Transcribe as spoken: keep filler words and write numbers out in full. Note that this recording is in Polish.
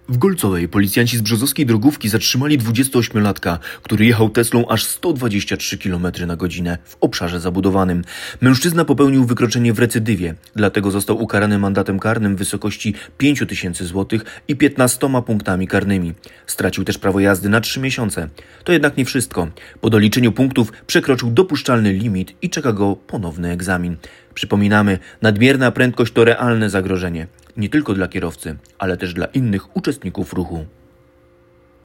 W Golcowej policjanci z brzozowskiej drogówki zatrzymali dwudziestoośmiolatka, który jechał Teslą aż sto dwadzieścia trzy kilometry na godzinę w obszarze zabudowanym. Mężczyzna popełnił wykroczenie w recydywie, dlatego został ukarany mandatem karnym w wysokości pięć tysięcy złotych i piętnastoma punktami karnymi. Stracił też prawo jazdy na trzy miesiące. To jednak nie wszystko. Po doliczeniu punktów przekroczył dopuszczalny limit i czeka go ponowny egzamin. Przypominamy, nadmierna prędkość to realne zagrożenie. Nie tylko dla kierowcy, ale też dla innych uczestników ruchu.